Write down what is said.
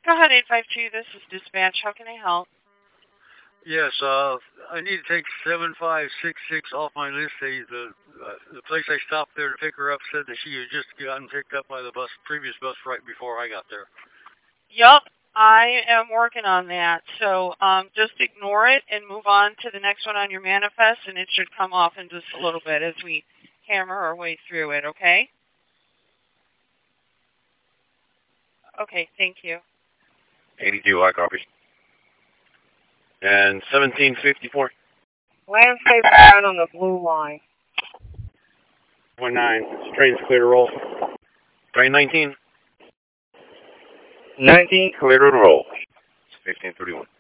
Go ahead, 852. This is dispatch. How can I help? Yes, I need to take 7566 off my list. The place I stopped there to pick her up said that she had just gotten picked up by the previous bus right before I got there. Yup, I am working on that. So just ignore it and move on to the next one on your manifest, and it should come off in just a little bit as we hammer our way through it, okay? Okay, thank you. 82, I copy. And 1754. Landscape out on the blue line. 19, train's clear to roll. Train 19. 19, clear to roll. 1531.